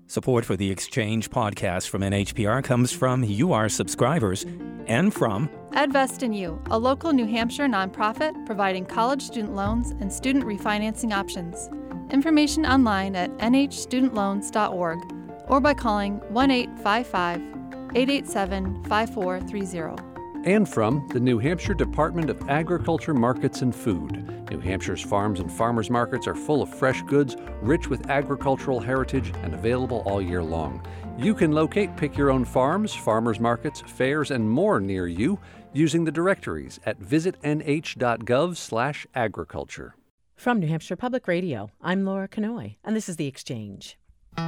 Support for the Exchange podcast from NHPR comes from you, our subscribers, and from EdVest in You, a local New Hampshire nonprofit providing college student loans and student refinancing options. Information online at nhstudentloans.org or by calling 1-855-887-5430. And from the New Hampshire Department of Agriculture, Markets, and Food. New Hampshire's farms and farmers markets are full of fresh goods, rich with agricultural heritage, and available all year long. You can locate Pick Your Own Farms, farmers markets, fairs, and more near you using the directories at visitnh.gov/agriculture. From New Hampshire Public Radio, I'm Laura Kanoy, and this is The Exchange.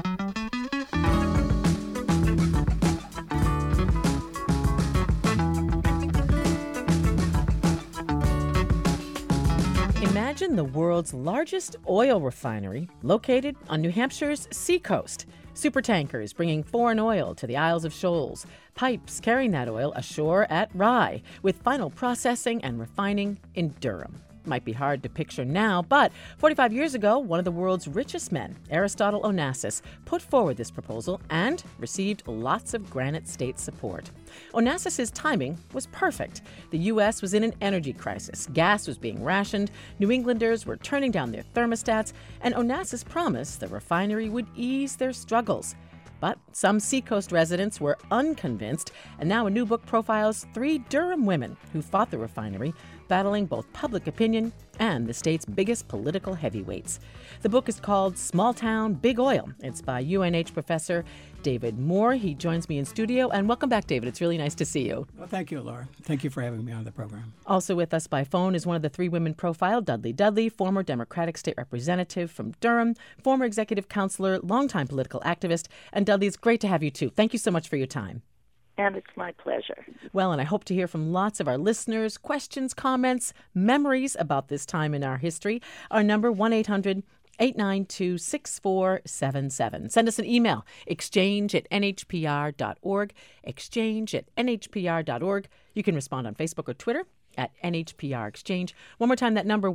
Imagine the world's largest oil refinery located on New Hampshire's seacoast. Supertankers bringing foreign oil to the Isles of Shoals, pipes carrying that oil ashore at Rye, with final processing and refining in Durham. Might be hard to picture now, but 45 years ago, one of the world's richest men, Aristotle Onassis, put forward this proposal and received lots of Granite State support. Onassis's timing was perfect. The U.S. was in an energy crisis. Gas was being rationed. New Englanders were turning down their thermostats, and Onassis promised the refinery would ease their struggles. But some seacoast residents were unconvinced, and now a new book profiles 3 Durham women who fought the refinery, battling both public opinion and the state's biggest political heavyweights. The book is called Small Town, Big Oil. It's by UNH professor David Moore. He joins me in studio. And welcome back, David. It's really nice to see you. Well, thank you, Laura. Thank you for having me on the program. Also with us by phone is one of the 3 women profiled, Dudley Dudley, former Democratic state representative from Durham, former executive counselor, longtime political activist. And Dudley, it's great to have you too. Thank you so much for your time. And it's my pleasure. Well, and I hope to hear from lots of our listeners, questions, comments, memories about this time in our history. Our number, 1-800-892-6477. Send us an email, exchange@nhpr.org, exchange@nhpr.org. You can respond on Facebook or Twitter at NHPR Exchange. One more time, that number,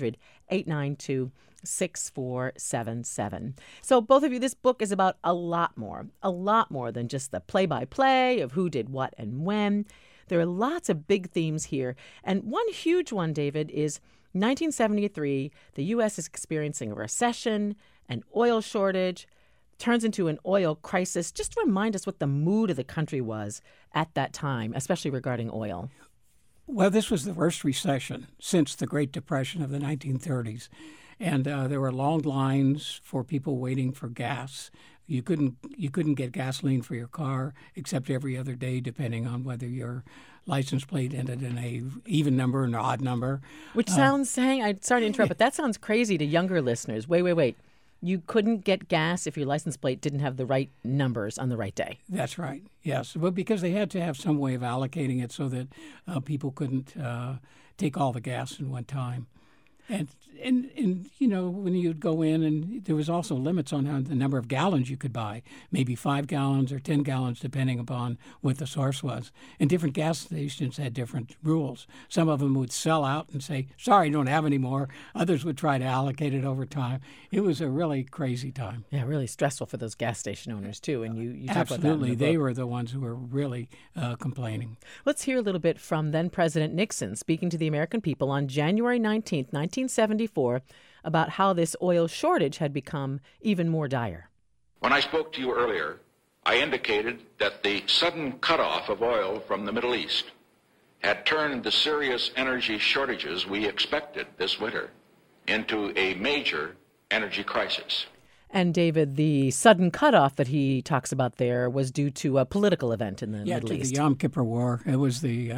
1-800-892-6477. So both of you, this book is about a lot more than just the play-by-play of who did what and when. There are lots of big themes here. And one huge one, David, is 1973, the U.S. is experiencing a recession, an oil shortage, turns into an oil crisis. Just remind us what the mood of the country was at that time, especially regarding oil. Well, this was the worst recession since the Great Depression of the 1930s. And there were long lines for people waiting for gas. You couldn't get gasoline for your car except every other day, depending on whether your license plate ended in a even number or an odd number. Which sounds, sorry to interrupt, but that sounds crazy to younger listeners. Wait. You couldn't get gas if your license plate didn't have the right numbers on the right day. That's right, yes. But because they had to have some way of allocating it so that people couldn't take all the gas in one time. And you know, when you'd go in, and there was also limits on the number of gallons you could buy, maybe 5 gallons or 10 gallons, depending upon what the source was. And different gas stations had different rules. Some of them would sell out and say, sorry, don't have any more. Others would try to allocate it over time. It was a really crazy time. Yeah, really stressful for those gas station owners, too. And you talk Absolutely. about that in the book. They were the ones who were really complaining. Let's hear a little bit from then-President Nixon speaking to the American people on January 19th, 1974, about how this oil shortage had become even more dire. When I spoke to you earlier, I indicated that the sudden cutoff of oil from the Middle East had turned the serious energy shortages we expected this winter into a major energy crisis. And David, the sudden cutoff that he talks about there was due to a political event in the Middle East. The Yom Kippur War. It was the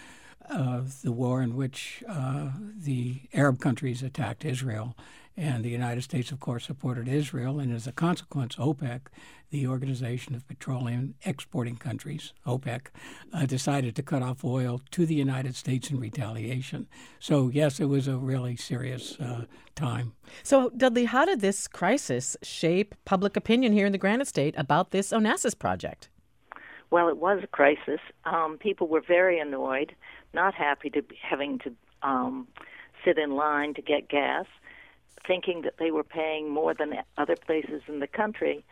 war in which the Arab countries attacked Israel. And the United States, of course, supported Israel. And as a consequence, OPEC, the Organization of Petroleum Exporting Countries, OPEC, decided to cut off oil to the United States in retaliation. So, yes, it was a really serious time. So, Dudley, how did this crisis shape public opinion here in the Granite State about this Onassis project? Well, it was a crisis. People were very annoyed, not happy to be having to sit in line to get gas, thinking that they were paying more than other places in the country.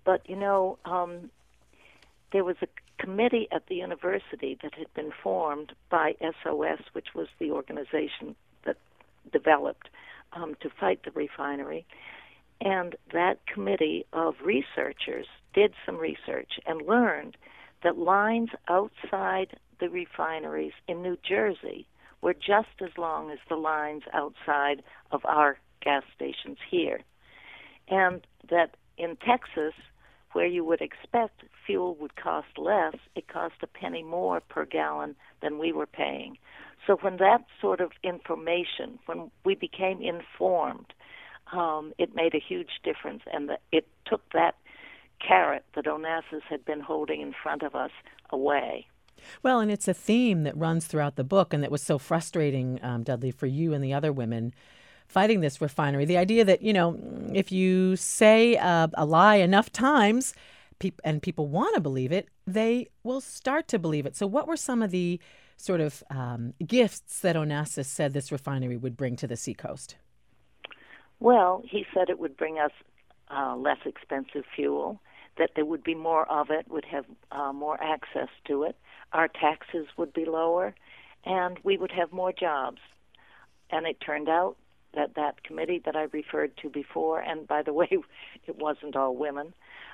But, there was a committee at the university that had been formed by SOS, which was the organization that developed to fight the refinery. And that committee of researchers did some research and learned that lines outside the refineries in New Jersey were just as long as the lines outside of our gas stations here. And that in Texas, where you would expect fuel would cost less, it cost a penny more per gallon than we were paying. So when that sort of information, when we became informed, it made a huge difference, and it took that carrot that Onassis had been holding in front of us away. Well, and it's a theme that runs throughout the book, and that was so frustrating, Dudley, for you and the other women fighting this refinery. The idea that, if you say a lie enough times and people want to believe it, they will start to believe it. So what were some of the sort of gifts that Onassis said this refinery would bring to the seacoast? Well, he said it would bring us less expensive fuel, that there would be more of it, would have more access to it, our taxes would be lower, and we would have more jobs. And it turned out that committee that I referred to before, and by the way, it wasn't all women,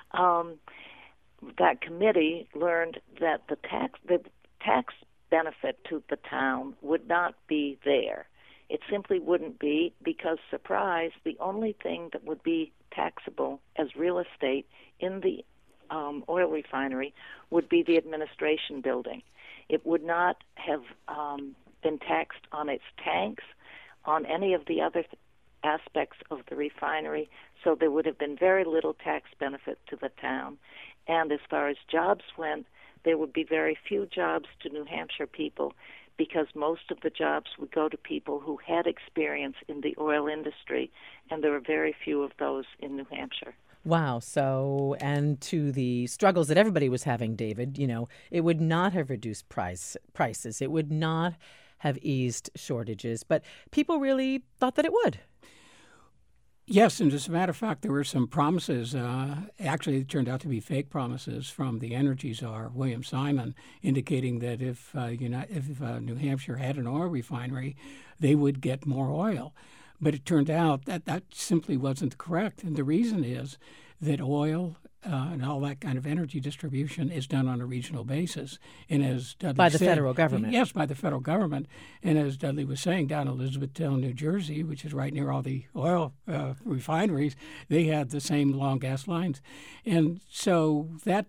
that committee learned that the tax benefit to the town would not be there. It simply wouldn't be, because, surprise, the only thing that would be taxable as real estate in the oil refinery would be the administration building. It would not have been taxed on its tanks, on any of the other aspects of the refinery, so there would have been very little tax benefit to the town. And as far as jobs went, there would be very few jobs to New Hampshire people, because most of the jobs would go to people who had experience in the oil industry, and there were very few of those in New Hampshire. Wow. So, and to the struggles that everybody was having, David, it would not have reduced prices. It would not have eased shortages, but people really thought that it would. Yes, and as a matter of fact, there were some promises. Actually, it turned out to be fake promises from the energy czar, William Simon, indicating that if New Hampshire had an oil refinery, they would get more oil. But it turned out that simply wasn't correct, and the reason is that oil and all that kind of energy distribution is done on a regional basis. And as Dudley by the said, federal government. Yes, by the federal government. And as Dudley was saying, down in Elizabethtown, New Jersey, which is right near all the oil refineries, they had the same long gas lines. And so that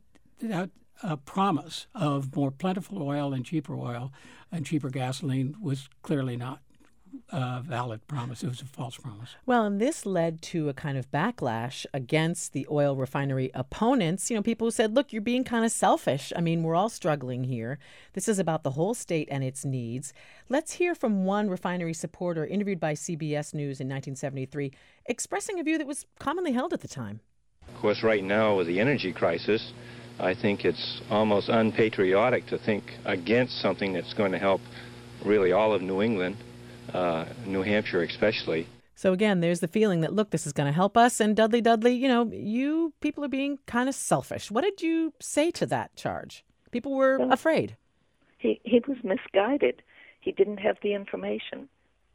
promise of more plentiful oil and cheaper gasoline was clearly not valid promise. It was a false promise. Well, and this led to a kind of backlash against the oil refinery opponents. People who said, look, you're being kind of selfish. I mean, we're all struggling here. This is about the whole state and its needs. Let's hear from one refinery supporter interviewed by CBS News in 1973, expressing a view that was commonly held at the time. Of course, right now with the energy crisis, I think it's almost unpatriotic to think against something that's going to help really all of New England, New Hampshire especially. So again, there's the feeling that, look, this is going to help us. And Dudley, you people are being kind of selfish. What did you say to that charge? People were afraid. He was misguided. He didn't have the information.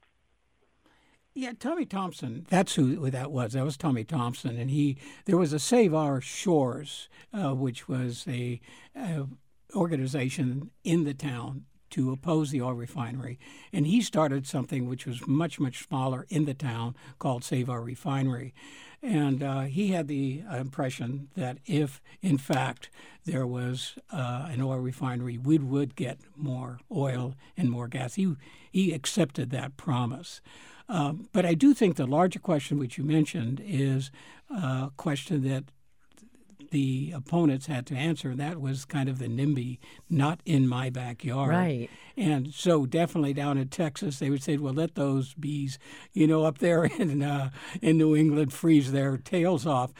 Yeah, Tommy Thompson, that's who that was. That was Tommy Thompson. And there was a Save Our Shores, which was a organization in the town to oppose the oil refinery. And he started something which was much, much smaller in the town called Save Our Refinery. And he had the impression that if, in fact, there was an oil refinery, we would get more oil and more gas. He accepted that promise. But I do think the larger question which you mentioned is a question that the opponents had to answer. That was kind of the NIMBY, not in my backyard. Right. And so definitely down in Texas, they would say, well, let those bees, up there in New England freeze their tails off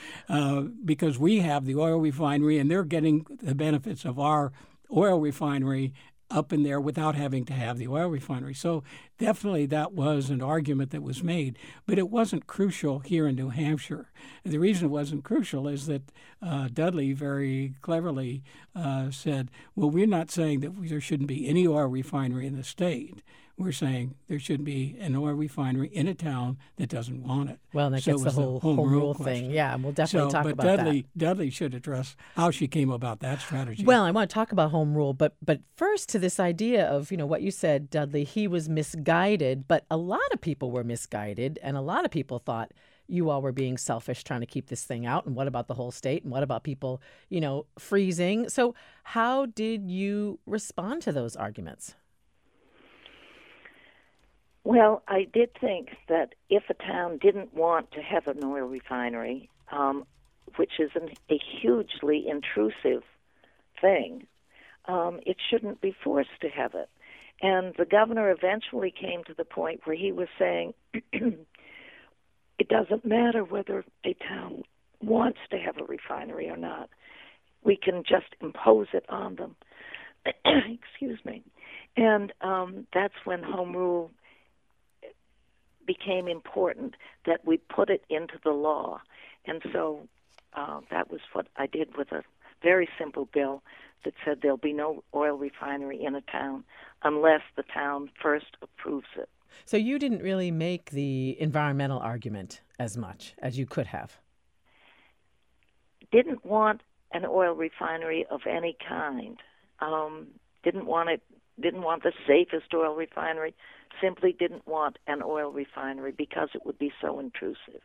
because we have the oil refinery and they're getting the benefits of our oil refinery up in there without having to have the oil refinery. So definitely that was an argument that was made, but it wasn't crucial here in New Hampshire. And the reason it wasn't crucial is that Dudley very cleverly said, well, we're not saying that there shouldn't be any oil refinery in the state. We're saying there should be an oil refinery in a town that doesn't want it. Well, and that gets the whole home rule thing. Yeah, and we'll definitely talk about that. Dudley should address how she came about that strategy. Well, I want to talk about home rule, but first to this idea of, what you said, Dudley, he was misguided, but a lot of people were misguided, and a lot of people thought you all were being selfish trying to keep this thing out, and what about the whole state, and what about people, freezing? So how did you respond to those arguments? Well, I did think that if a town didn't want to have an oil refinery, which is a hugely intrusive thing, it shouldn't be forced to have it. And the governor eventually came to the point where he was saying, it doesn't matter whether a town wants to have a refinery or not. We can just impose it on them. Excuse me. And that's when home rule became important, that we put it into the law. And so that was what I did with a very simple bill that said there'll be no oil refinery in a town unless the town first approves it. So you didn't really make the environmental argument as much as you could have. Didn't want an oil refinery of any kind. Didn't want the safest oil refinery. Simply didn't want an oil refinery because it would be so intrusive.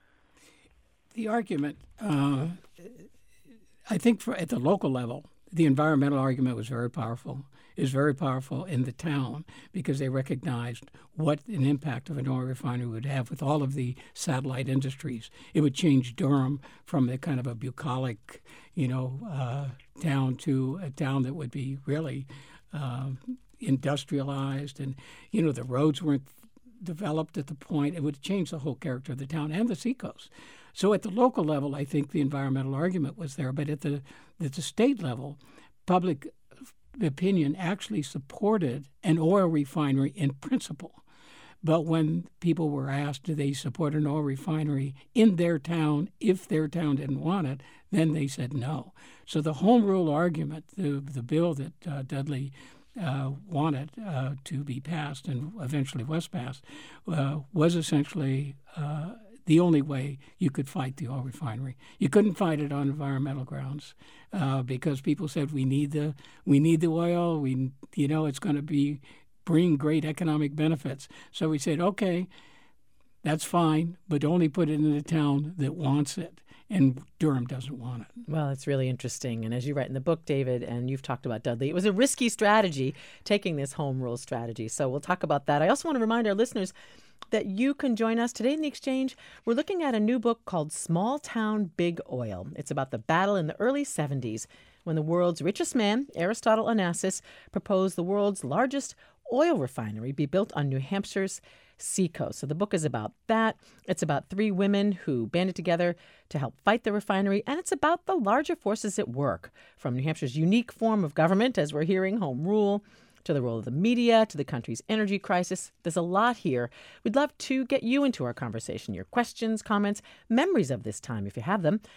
The argument, I think at the local level, the environmental argument was very powerful. It was very powerful in the town because they recognized what an impact of an oil refinery would have with all of the satellite industries. It would change Durham from a kind of a bucolic, town to a town that would be really industrialized, and the roads weren't developed at the point. It would change the whole character of the town and the seacoast. So at the local level, I think the environmental argument was there, but at the state level, public opinion actually supported an oil refinery in principle. But when people were asked, do they support an oil refinery in their town if their town didn't want it, then they said no. So the home rule argument, the bill that Dudley wanted to be passed and eventually was passed, was essentially the only way you could fight the oil refinery. You couldn't fight it on environmental grounds because people said we need the oil. It's going to bring great economic benefits. So we said, okay, that's fine, but only put it in a town that wants it. And Durham doesn't want it. Well, it's really interesting. And as you write in the book, David, and you've talked about Dudley, it was a risky strategy, taking this home rule strategy. So we'll talk about that. I also want to remind our listeners that you can join us today in the Exchange. We're looking at a new book called Small Town Big Oil. It's about the battle in the early 70s when the world's richest man, Aristotle Onassis, proposed the world's largest oil refinery be built on New Hampshire's seacoast. So the book is about that. It's about three women who banded together to help fight the refinery, and it's about the larger forces at work, from New Hampshire's unique form of government, as we're hearing, home rule, to the role of the media, to the country's energy crisis. There's a lot here. We'd love to get you into our conversation, your questions, comments, memories of this time, if you have them.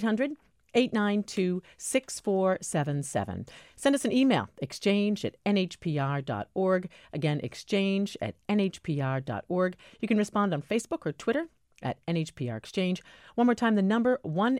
1-800-892-6477. Send us an email, exchange@nhpr.org. Again, exchange@nhpr.org. You can respond on Facebook or Twitter @NHPR Exchange. One more time, the number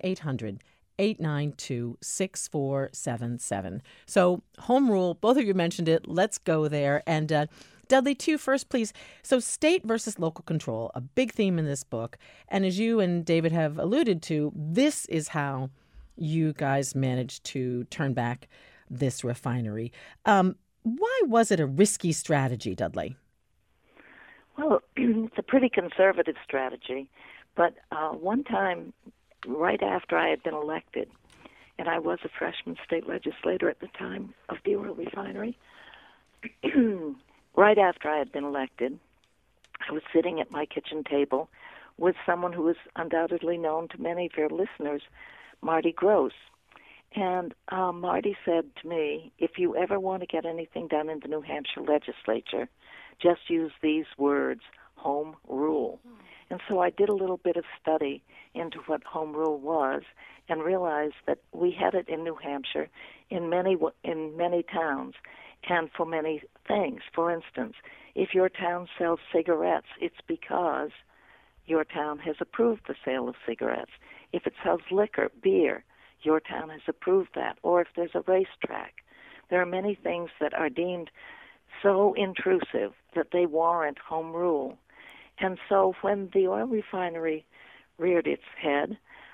1-800-892-6477. So home rule, both of you mentioned it. Let's go there. And Dudley, to you first, please. So state versus local control, a big theme in this book. And as you and David have alluded to, this is how you guys managed to turn back this refinery. Why was it a risky strategy, Dudley? Well, it's a pretty conservative strategy. But one time, right after I had been elected, and I was a freshman state legislator at the time of the oil refinery, right after I had been elected, I was sitting at my kitchen table with someone who was undoubtedly known to many of your listeners, Marty Gross. And Marty said to me, if you ever want to get anything done in the New Hampshire legislature, just use these words, home rule. And so I did a little bit of study into what home rule was and realized that we had it in New Hampshire in many towns and for many things. For instance, if your town sells cigarettes, it's because your town has approved the sale of cigarettes. If it sells liquor, beer, your town has approved that. Or if there's a racetrack, there are many things that are deemed so intrusive that they warrant home rule. And so when the oil refinery reared its head,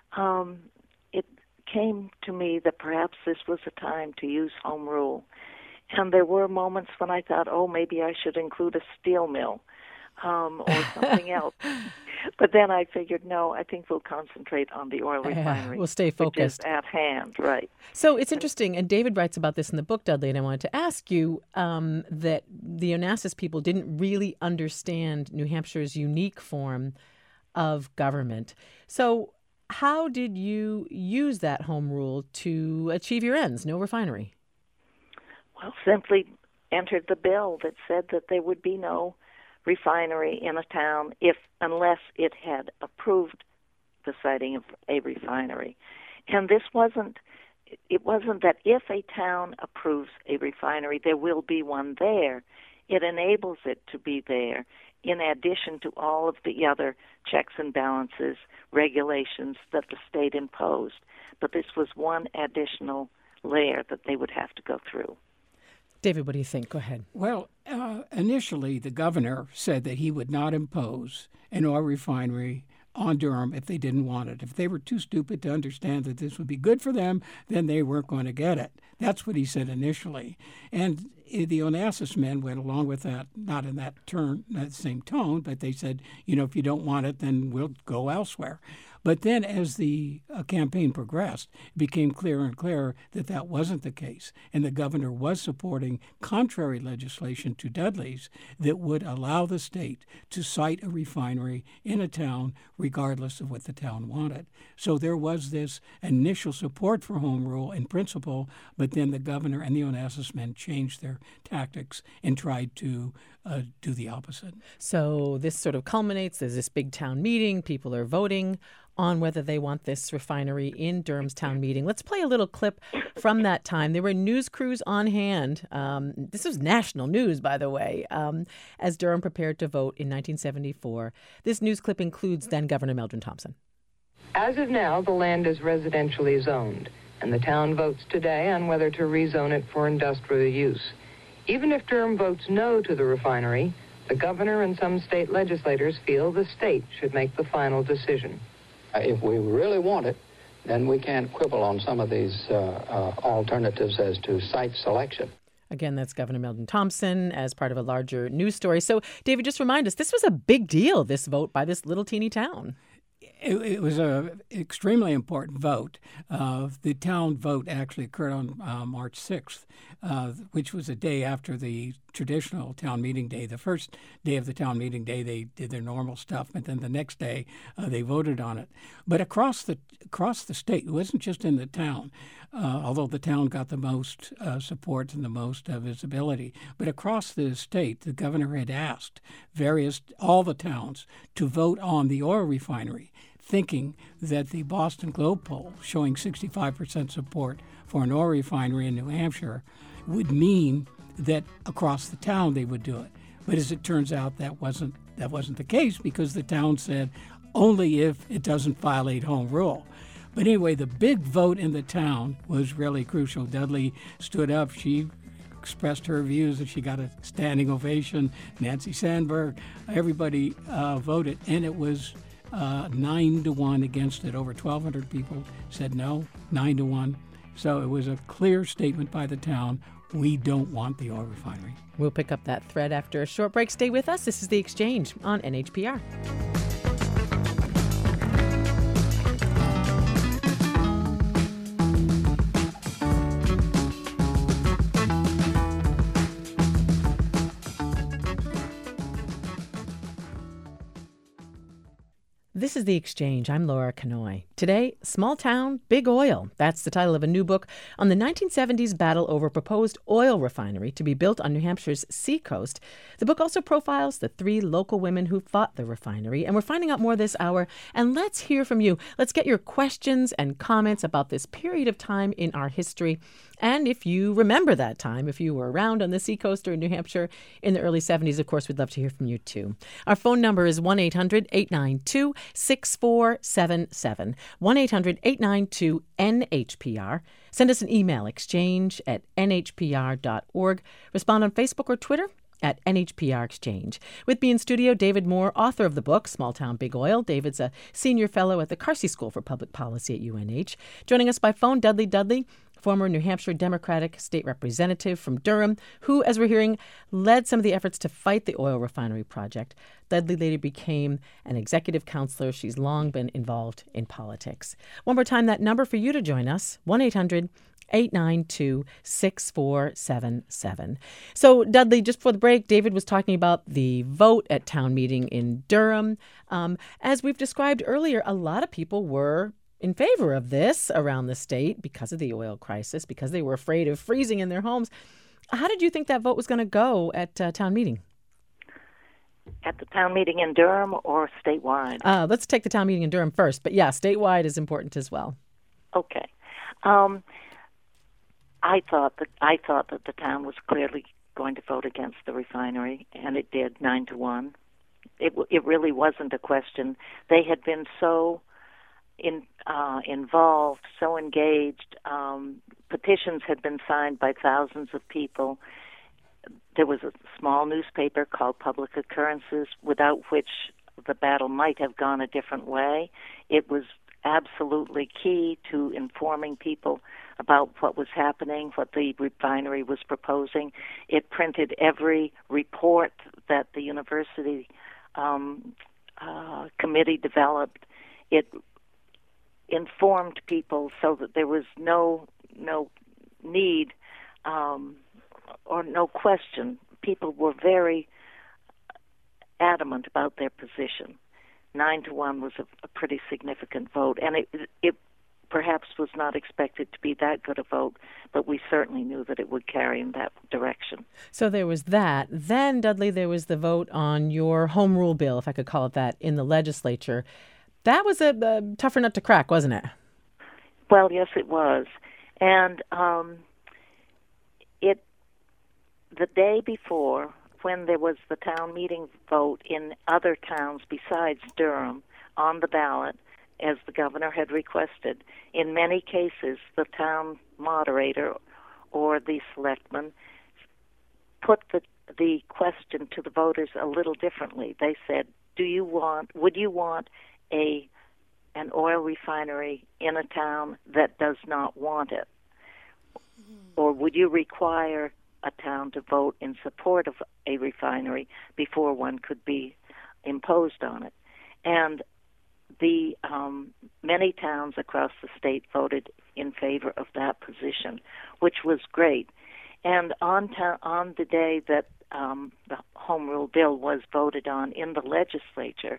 it came to me that perhaps this was a time to use home rule. And there were moments when I thought, oh, maybe I should include a steel mill or something else. But then I figured, no, I think we'll concentrate on the oil refinery. We'll stay focused. Which is at hand, right. So it's interesting, and David writes about this in the book, Dudley, and I wanted to ask you that the Onassis people didn't really understand New Hampshire's unique form of government. So how did you use that home rule to achieve your ends, no refinery? Well, simply entered the bill that said that there would be no refinery in a town unless it had approved the siting of a refinery. And it wasn't that if a town approves a refinery, there will be one there. It enables it to be there in addition to all of the other checks and balances, regulations that the state imposed. But this was one additional layer that they would have to go through. David, what do you think? Go ahead. Well, initially, the governor said that he would not impose an oil refinery on Durham if they didn't want it. If they were too stupid to understand that this would be good for them, then they weren't going to get it. That's what he said initially. And the Onassis men went along with that, not in that same tone, but they said, if you don't want it, then we'll go elsewhere. But then as the campaign progressed, it became clearer and clearer that that wasn't the case. And the governor was supporting contrary legislation to Dudley's that would allow the state to site a refinery in a town regardless of what the town wanted. So there was this initial support for home rule in principle, but then the governor and the Onassis men changed their tactics and tried to do the opposite. So this sort of culminates. There's this big town meeting. People are voting on whether they want this refinery in Durham's town meeting. Let's play a little clip from that time. There were news crews on hand. This was national news, by the way, as Durham prepared to vote in 1974. This news clip includes then Governor Meldrum Thompson. As of now, the land is residentially zoned, and the town votes today on whether to rezone it for industrial use. Even if Durham votes no to the refinery, the governor and some state legislators feel the state should make the final decision. If we really want it, then we can't quibble on some of these alternatives as to site selection. Again, that's Governor Meldrum Thompson as part of a larger news story. So, David, just remind us, this was a big deal, this vote by this little teeny town. It was an extremely important vote. The town vote actually occurred on March 6th, which was a day after the traditional town meeting day. The first day of the town meeting day, they did their normal stuff, but then the next day they voted on it. But across the state, it wasn't just in the town, although the town got the most support and the most visibility. But across the state, the governor had asked all the towns to vote on the oil refinery, thinking that the Boston Globe poll showing 65% support for an oil refinery in New Hampshire would mean that across the town they would do it. But as it turns out, that wasn't the case, because the town said only if it doesn't violate home rule. But anyway, the big vote in the town was really crucial. Dudley stood up. She expressed her views, and she got a standing ovation. Nancy Sandberg, everybody voted, and it was 9-1 against it. Over 1,200 people said no, 9-1. So it was a clear statement by the town. We don't want the oil refinery. We'll pick up that thread after a short break. Stay with us. This is The Exchange on NHPR. This is The Exchange. I'm Laura Kanoy. Today, Small Town, Big Oil. That's the title of a new book on the 1970s battle over a proposed oil refinery to be built on New Hampshire's seacoast. The book also profiles the 3 local women who fought the refinery, and we're finding out more this hour. And let's hear from you. Let's get your questions and comments about this period of time in our history. And if you remember that time, if you were around on the seacoast or in New Hampshire in the early 70s, of course, we'd love to hear from you too. Our phone number is 1-800-892-6477. 1-800-892-NHPR. Send us an email, exchange@nhpr.org. Respond on Facebook or Twitter at NHPR Exchange. With me in studio, David Moore, author of the book, Small Town, Big Oil. David's a senior fellow at the Carsey School for Public Policy at UNH. Joining us by phone, Dudley Dudley, former New Hampshire Democratic state representative from Durham, who, as we're hearing, led some of the efforts to fight the oil refinery project. Dudley later became an executive counselor. She's long been involved in politics. One more time, that number for you to join us, 1-800-892-6477. So, Dudley, just before the break, David was talking about the vote at town meeting in Durham. As we've described earlier, a lot of people were in favor of this around the state because of the oil crisis, because they were afraid of freezing in their homes. How did you think that vote was going to go at town meeting? At the town meeting in Durham or statewide? Let's take the town meeting in Durham first. But yeah, statewide is important as well. Okay. I thought that the town was clearly going to vote against the refinery, and it did, 9-1. It really wasn't a question. They had been so involved, so engaged. Petitions had been signed by thousands of people. There was a small newspaper called Public Occurrences, without which the battle might have gone a different way. It was absolutely key to informing people about what was happening, what the refinery was proposing. It printed every report that the university committee developed. It informed people so that there was no need or no question. People were very adamant about their position. 9-1 was a pretty significant vote, and it perhaps was not expected to be that good a vote, but we certainly knew that it would carry in that direction. So there was that. Then, Dudley, there was the vote on your home rule bill, if I could call it that, in the legislature. That was a tougher nut to crack, wasn't it? Well, yes, it was. And the day before, when there was the town meeting vote in other towns besides Durham on the ballot, as the governor had requested, in many cases the town moderator or the selectman put the question to the voters a little differently. They said, would you want an oil refinery in a town that does not want it? Or would you require a town to vote in support of a refinery before one could be imposed on it? And the many towns across the state voted in favor of that position, which was great. And on the day that the home rule bill was voted on in the legislature,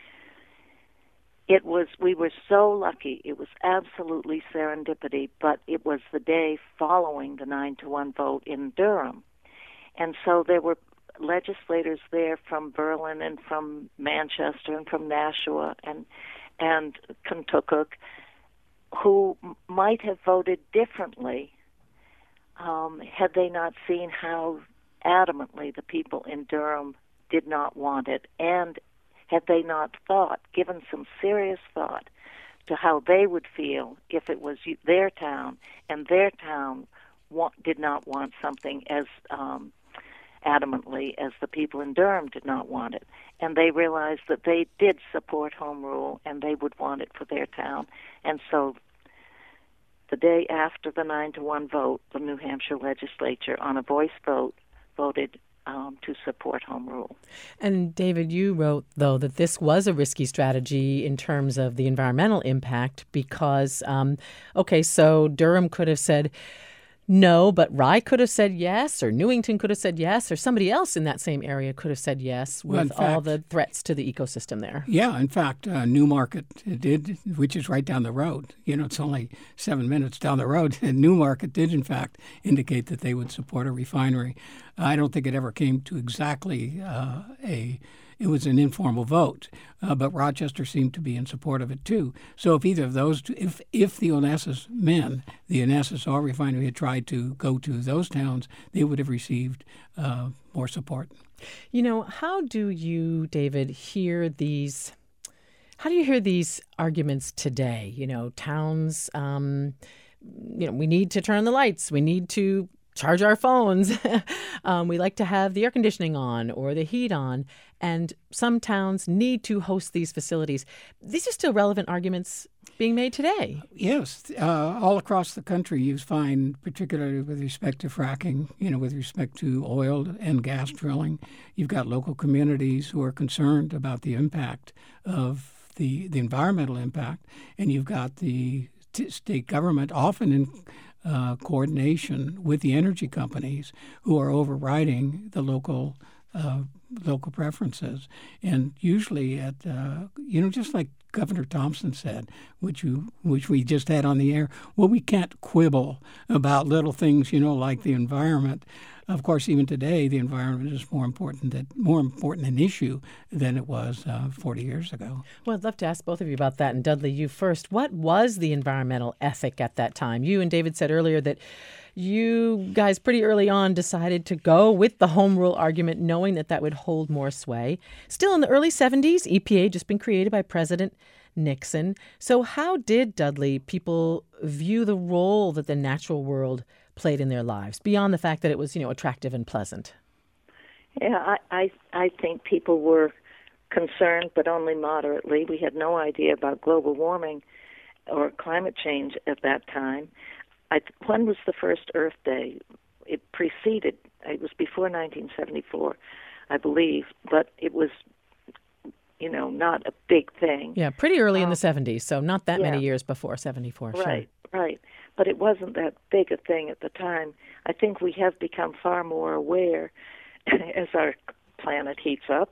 we were so lucky. It was absolutely serendipity, but it was the day following the 9-1 vote in Durham. And so there were legislators there from Berlin and from Manchester and from Nashua and Kentucky who might have voted differently had they not seen how adamantly the people in Durham did not want it, and had they not given some serious thought to how they would feel if it was their town, and their town did not want something as adamantly as the people in Durham did not want it. And they realized that they did support home rule, and they would want it for their town. And so the day after the 9-1 vote, the New Hampshire legislature, on a voice vote, voted to support home rule. And David, you wrote, though, that this was a risky strategy in terms of the environmental impact because, so Durham could have said, no, but Rye could have said yes, or Newington could have said yes, or somebody else in that same area could have said yes with all the threats to the ecosystem there. Yeah, in fact, Newmarket did, which is right down the road. It's only 7 minutes down the road. And Newmarket did, in fact, indicate that they would support a refinery. I don't think it ever came to exactly it was an informal vote, but Rochester seemed to be in support of it too. So if either of those two, if the Onassis men, the Onassis Oil Refinery, had tried to go to those towns, they would have received more support. How do you, David, hear these? How do you hear these arguments today? Towns, we need to turn the lights. We need to charge our phones. We like to have the air conditioning on or the heat on. And some towns need to host these facilities. These are still relevant arguments being made today. Yes. All across the country, you find, particularly with respect to fracking, with respect to oil and gas drilling, you've got local communities who are concerned about the impact of the environmental impact. And you've got the state government, often in coordination with the energy companies, who are overriding the local preferences. And usually at, just like Governor Thompson said, which we just had on the air, well, we can't quibble about little things, like the environment. Of course, even today, the environment is more important an issue than it was 40 years ago. Well, I'd love to ask both of you about that. And Dudley, you first. What was the environmental ethic at that time? You and David said earlier that you guys pretty early on decided to go with the home rule argument, knowing that would hold more sway. Still in the early 70s, EPA just been created by President Nixon. So how did, Dudley, people view the role that the natural world played in their lives, beyond the fact that it was, attractive and pleasant? Yeah, I think people were concerned, but only moderately. We had no idea about global warming or climate change at that time. When was the first Earth Day? It was before 1974, I believe, but it was, not a big thing. Yeah, pretty early in the 70s, so not that many years before 74. Right, sure. Right. But it wasn't that big a thing at the time. I think we have become far more aware as our planet heats up.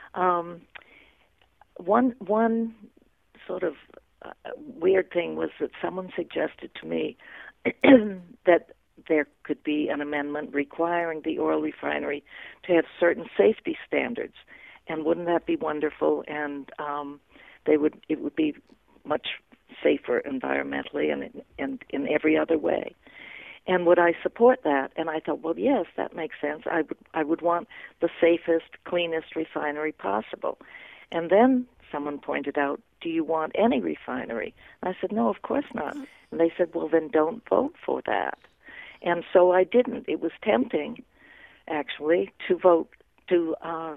One sort of weird thing was that someone suggested to me that there could be an amendment requiring the oil refinery to have certain safety standards, and wouldn't that be wonderful? And it would be much safer environmentally and in every other way. And would I support that? And I thought, well, yes, that makes sense. I would want the safest, cleanest refinery possible. And then someone pointed out, do you want any refinery? And I said, no, of course not. And they said, well, then don't vote for that. And so I didn't. It was tempting, actually, to vote to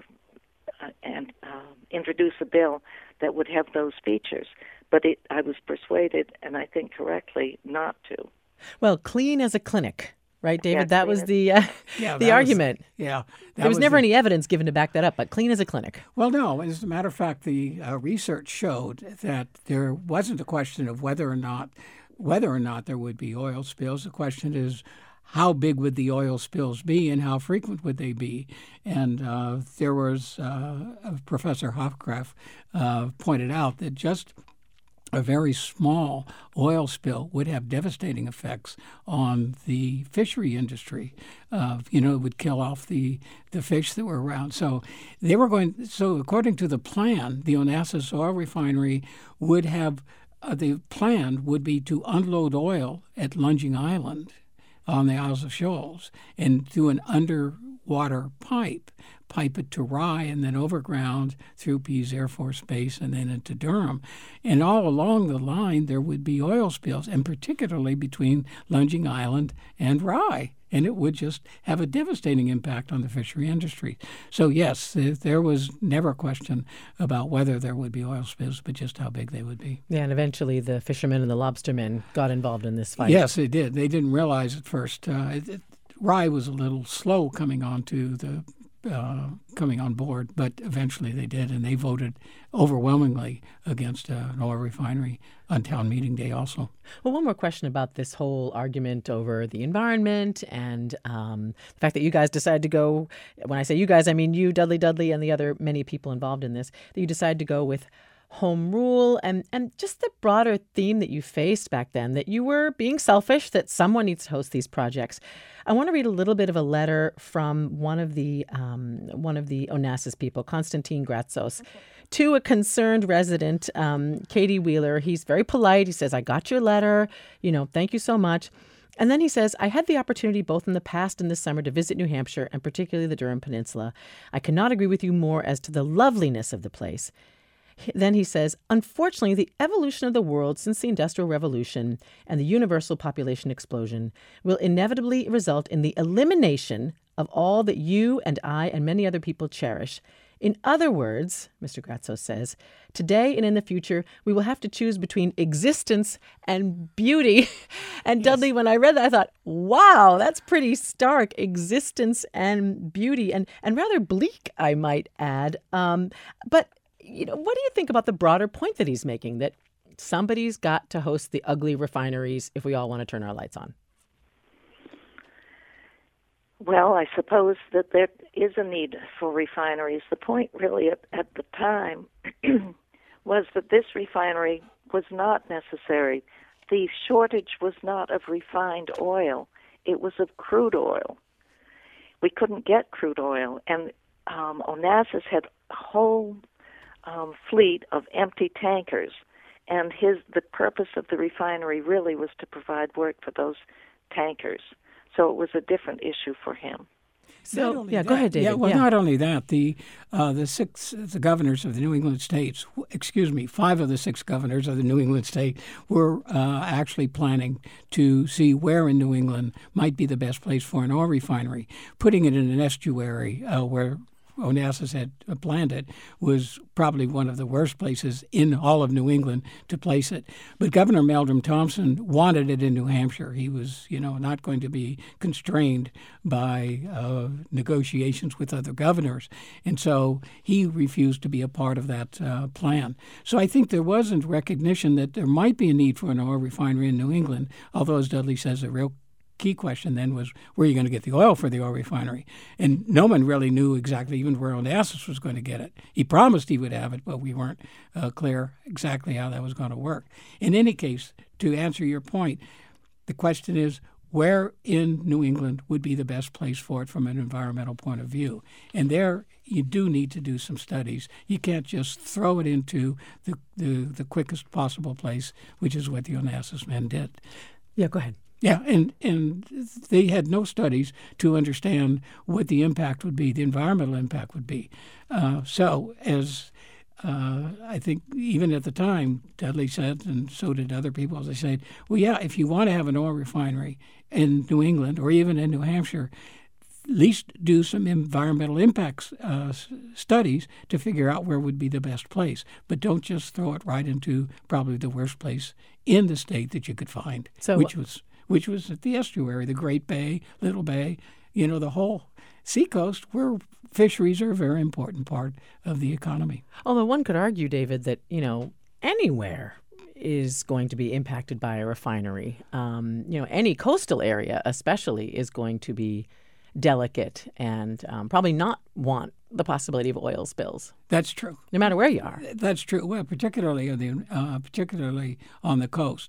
introduce a bill that would have those features. But I was persuaded, and I think correctly, not to. Well, clean as a clinic, right, David? Yeah, that was the argument. There was never any evidence given to back that up, but clean as a clinic. Well, no. As a matter of fact, the research showed that there wasn't a question of whether or not there would be oil spills. The question is, how big would the oil spills be and how frequent would they be? And there was Professor Hofgraf pointed out that just a very small oil spill would have devastating effects on the fishery industry. It would kill off the fish that were around. So according to the plan, the Onassis Oil Refinery would have the plan would be to unload oil at Lunging Island on the Isles of Shoals and do an underwater pipe it to Rye and then overground through Pease Air Force Base and then into Durham. And all along the line, there would be oil spills, and particularly between Lunging Island and Rye. And it would just have a devastating impact on the fishery industry. So, yes, there was never a question about whether there would be oil spills, but just how big they would be. Yeah, and eventually the fishermen and the lobstermen got involved in this fight. Yes, they did. They didn't realize at first. Rye was a little slow coming onto the coming on board, but eventually they did, and they voted overwhelmingly against an oil refinery on town meeting day also. Well, one more question about this whole argument over the environment and the fact that you guys decided to go, when I say you guys, I mean you, Dudley, and the other many people involved in this, that you decided to go with home rule and just the broader theme that you faced back then, that you were being selfish, that someone needs to host these projects. I want to read a little bit of a letter from one of the Onassis people, Konstantin Gratzos, to a concerned resident, Katie Wheeler. He's very polite. He says, I got your letter. Thank you so much. And then he says, I had the opportunity both in the past and this summer to visit New Hampshire and particularly the Durham Peninsula. I cannot agree with you more as to the loveliness of the place. Then he says, unfortunately, the evolution of the world since the Industrial Revolution and the universal population explosion will inevitably result in the elimination of all that you and I and many other people cherish. In other words, Mr. Gratzos says, today and in the future, we will have to choose between existence and beauty. And yes. Dudley, when I read that, I thought, wow, that's pretty stark, existence and beauty, and rather bleak, I might add. But what do you think about the broader point that he's making, that somebody's got to host the ugly refineries if we all want to turn our lights on? Well, I suppose that there is a need for refineries. The point really at the time was that this refinery was not necessary. The shortage was not of refined oil. It was of crude oil. We couldn't get crude oil, and Onassis had a whole fleet of empty tankers, and the purpose of the refinery really was to provide work for those tankers. So it was a different issue for him. So, go ahead, David. Yeah, well, not only that, the governors of the New England states, 5 of the 6 governors of the New England state were actually planning to see where in New England might be the best place for an oil refinery. Putting it in an estuary where Onassis had planned it was probably one of the worst places in all of New England to place it. But Governor Meldrum Thompson wanted it in New Hampshire. He was, not going to be constrained by negotiations with other governors. And so he refused to be a part of that plan. So I think there wasn't recognition that there might be a need for an oil refinery in New England, although, as Dudley says, the real key question then was, where are you going to get the oil for the oil refinery? And no one really knew exactly even where Onassis was going to get it. He promised he would have it, but we weren't clear exactly how that was going to work. In any case, to answer your point, the question is, where in New England would be the best place for it from an environmental point of view? And there you do need to do some studies. You can't just throw it into the quickest possible place, which is what the Onassis men did. Yeah, go ahead. Yeah, and they had no studies to understand what the impact would be, the environmental impact would be. So as I think even at the time, Dudley said, and so did other people, as they said, well, yeah, if you want to have an oil refinery in New England or even in New Hampshire, at least do some environmental impacts studies to figure out where would be the best place. But don't just throw it right into probably the worst place in the state that you could find, which was at the estuary, the Great Bay, Little Bay, the whole seacoast, where fisheries are a very important part of the economy. Although one could argue, David, that, anywhere is going to be impacted by a refinery. Any coastal area especially is going to be delicate and probably not want the possibility of oil spills. That's true. No matter where you are. That's true. Well, particularly on the coast,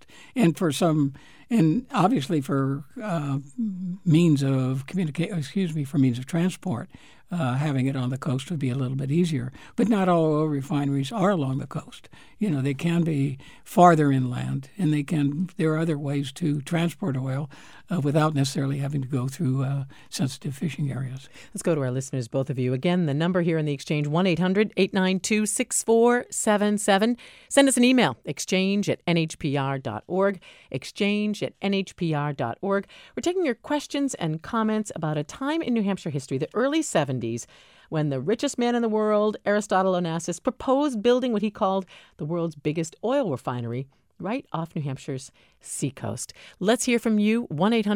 and obviously for means of for means of transport. Having it on the coast would be a little bit easier. But not all oil refineries are along the coast. They can be farther inland, and there are other ways to transport oil without necessarily having to go through sensitive fishing areas. Let's go to our listeners, both of you. Again, the number here in the Exchange, 1-800-892-6477. Send us an email, exchange@nhpr.org, exchange@nhpr.org. We're taking your questions and comments about a time in New Hampshire history, the early 70s, when the richest man in the world, Aristotle Onassis, proposed building what he called the world's biggest oil refinery right off New Hampshire's seacoast. Let's hear from you,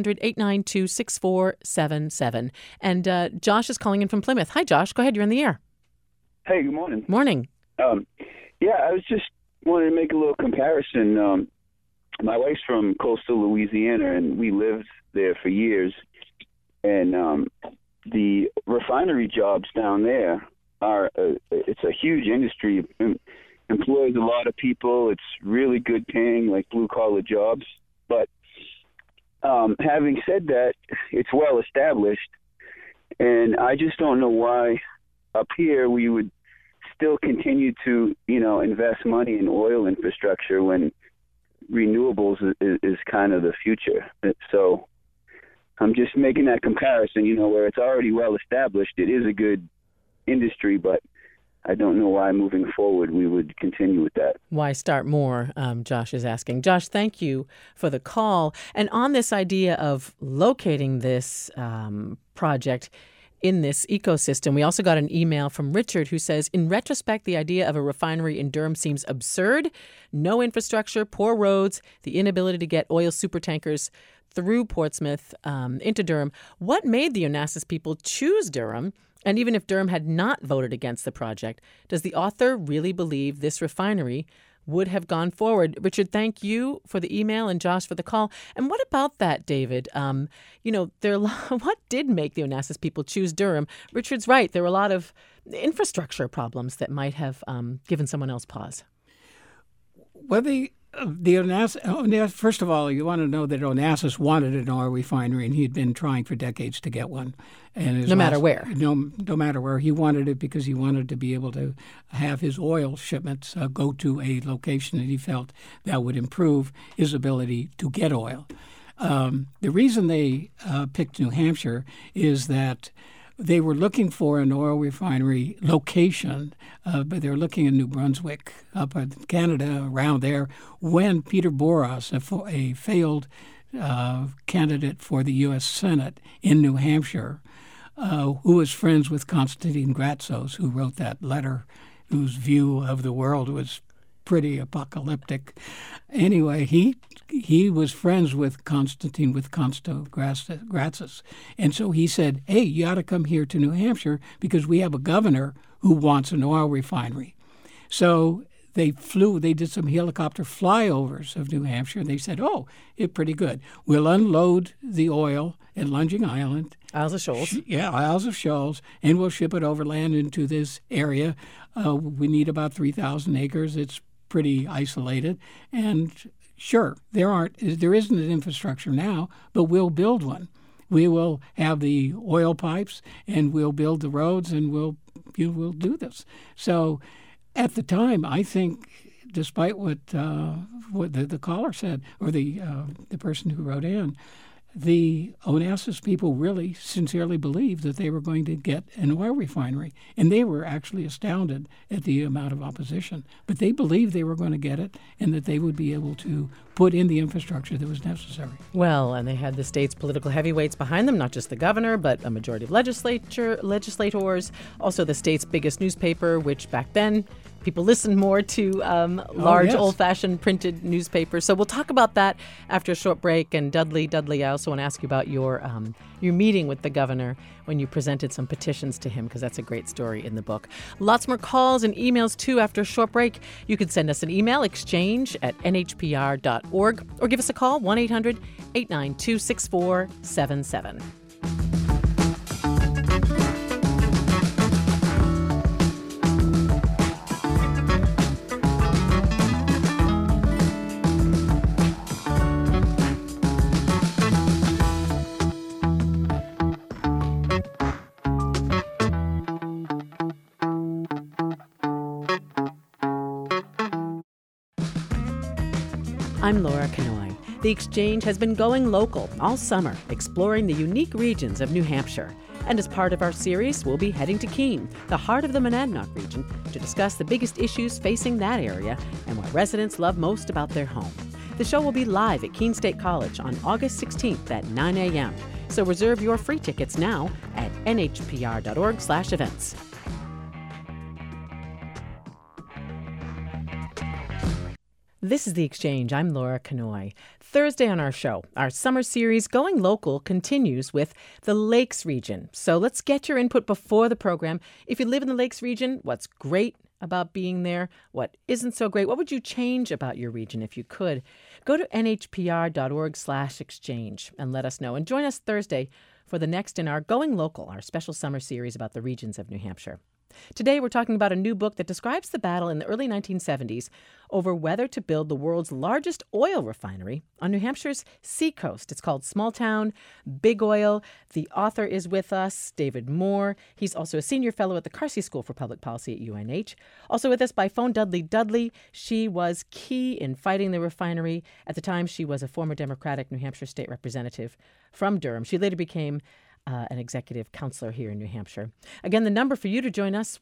1-800-892-6477. And Josh is calling in from Plymouth. Hi, Josh. Go ahead. You're on the air. Hey, good morning. Morning. I was just wanted to make a little comparison. My wife's from coastal Louisiana, and we lived there for years. And the refinery jobs down there it's a huge industry. It employs a lot of people. It's really good paying, like blue-collar jobs. But having said that, it's well established. And I just don't know why up here we would still continue to, invest money in oil infrastructure when renewables is kind of the future. So I'm just making that comparison, where it's already well established. It is a good industry, but I don't know why moving forward we would continue with that. Why start more, Josh is asking. Josh, thank you for the call. And on this idea of locating this project in this ecosystem, we also got an email from Richard who says, in retrospect, the idea of a refinery in Durham seems absurd. No infrastructure, poor roads, the inability to get oil supertankers through Portsmouth into Durham. What made the Onassis people choose Durham? And even if Durham had not voted against the project, does the author really believe this refinery would have gone forward? Richard, thank you for the email and Josh for the call. And what about that, David? What did make the Onassis people choose Durham? Richard's right. There were a lot of infrastructure problems that might have given someone else pause. Well, the Onassis, first of all, you want to know that Onassis wanted an oil refinery, and he had been trying for decades to get one. And no matter where, he wanted it because he wanted to be able to have his oil shipments go to a location that he felt that would improve his ability to get oil. The reason they picked New Hampshire is that they were looking for an oil refinery location, but they were looking in New Brunswick, up in Canada, around there, when Peter Boros, a failed candidate for the U.S. Senate in New Hampshire, who was friends with Konstantin Gratsos, who wrote that letter, whose view of the world was pretty apocalyptic. Anyway, he was friends with Konstantin, with Konsto Gratsos. And so he said, hey, you ought to come here to New Hampshire because we have a governor who wants an oil refinery. So they did some helicopter flyovers of New Hampshire, and they said, oh, it's pretty good. We'll unload the oil at Lunging Island. Isles of Shoals. Isles of Shoals, and we'll ship it overland into this area. We need about 3,000 acres. It's pretty isolated. And sure, there isn't an infrastructure now, but we'll build one. We will have the oil pipes, and we'll build the roads, and we'll do this. So at the time, I think, despite what the caller said, or the person who wrote in, the Onassis people really sincerely believed that they were going to get an oil refinery. And they were actually astounded at the amount of opposition. But they believed they were going to get it and that they would be able to put in the infrastructure that was necessary. Well, and they had the state's political heavyweights behind them, not just the governor, but a majority of legislators, also the state's biggest newspaper, which back then people listened more to large, old-fashioned printed newspapers. So we'll talk about that after a short break. And Dudley, I also want to ask you about your meeting with the governor when you presented some petitions to him, because that's a great story in the book. Lots more calls and emails, too, after a short break. You can send us an email, exchange@nhpr.org, or give us a call, 1-800-892-6477. I'm Laura Kanoy. The Exchange has been going local all summer, exploring the unique regions of New Hampshire. And as part of our series, we'll be heading to Keene, the heart of the Monadnock region, to discuss the biggest issues facing that area and what residents love most about their home. The show will be live at Keene State College on August 16th at 9 a.m. So reserve your free tickets now at nhpr.org/events. This is The Exchange. I'm Laura Kanoy. Thursday on our show, our summer series Going Local continues with the Lakes region. So let's get your input before the program. If you live in the Lakes region, what's great about being there? What isn't so great? What would you change about your region if you could? Go to nhpr.org/exchange and let us know. And join us Thursday for the next in our Going Local, our special summer series about the regions of New Hampshire. Today, we're talking about a new book that describes the battle in the early 1970s over whether to build the world's largest oil refinery on New Hampshire's seacoast. It's called Small Town, Big Oil. The author is with us, David Moore. He's also a senior fellow at the Carsey School for Public Policy at UNH. Also with us by phone, Dudley Dudley. She was key in fighting the refinery. At the time, she was a former Democratic New Hampshire state representative from Durham. She later became an executive counselor here in New Hampshire. Again, the number for you to join us,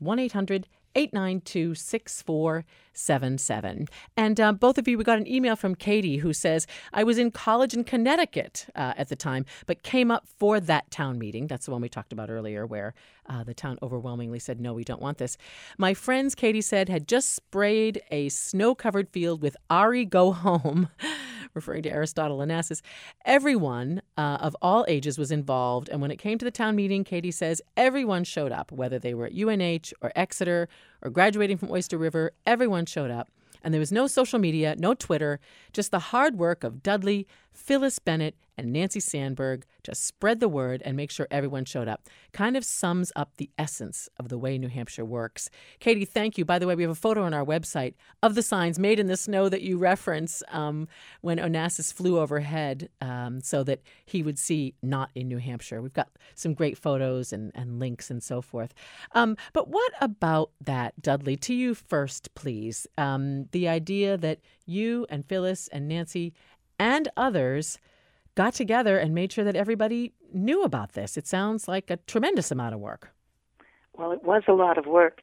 1-800-892-6477. And both of you, we got an email from Katie who says, I was in college in Connecticut at the time, but came up for that town meeting. That's the one we talked about earlier where the town overwhelmingly said, no, we don't want this. My friends, Katie said, had just sprayed a snow-covered field with Ari Go Home, referring to Aristotle Onassis. Everyone of all ages was involved, and when it came to the town meeting, Katie says everyone showed up, whether they were at UNH or Exeter or graduating from Oyster River, everyone showed up. And there was no social media, no Twitter, just the hard work of Dudley, Phyllis Bennett, and Nancy Sandberg to spread the word and make sure everyone showed up. Kind of sums up the essence of the way New Hampshire works. Katie, thank you. By the way, we have a photo on our website of the signs made in the snow that you reference when Onassis flew overhead so that he would see not in New Hampshire. We've got some great photos and links and so forth. But what about that, Dudley? To you first, please. The idea that you and Phyllis and Nancy and others got together and made sure that everybody knew about this. It sounds like a tremendous amount of work. Well, it was a lot of work,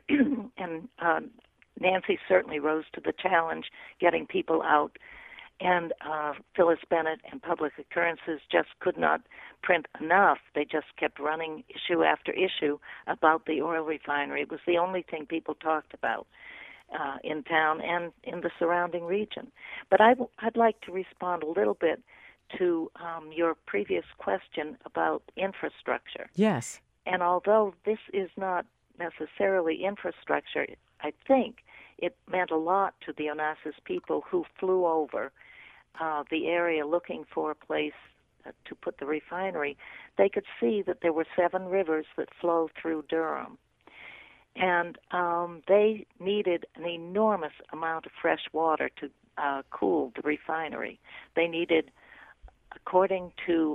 and Nancy certainly rose to the challenge, getting people out. And Phyllis Bennett and Public Occurrences just could not print enough. They just kept running issue after issue about the oil refinery. It was the only thing people talked about in town and in the surrounding region. But I'd like to respond a little bit to your previous question about infrastructure. Yes. And although this is not necessarily infrastructure, I think it meant a lot to the Onassis people who flew over the area looking for a place to put the refinery. They could see that there were 7 rivers that flow through Durham. And they needed an enormous amount of fresh water to cool the refinery. They needed, according to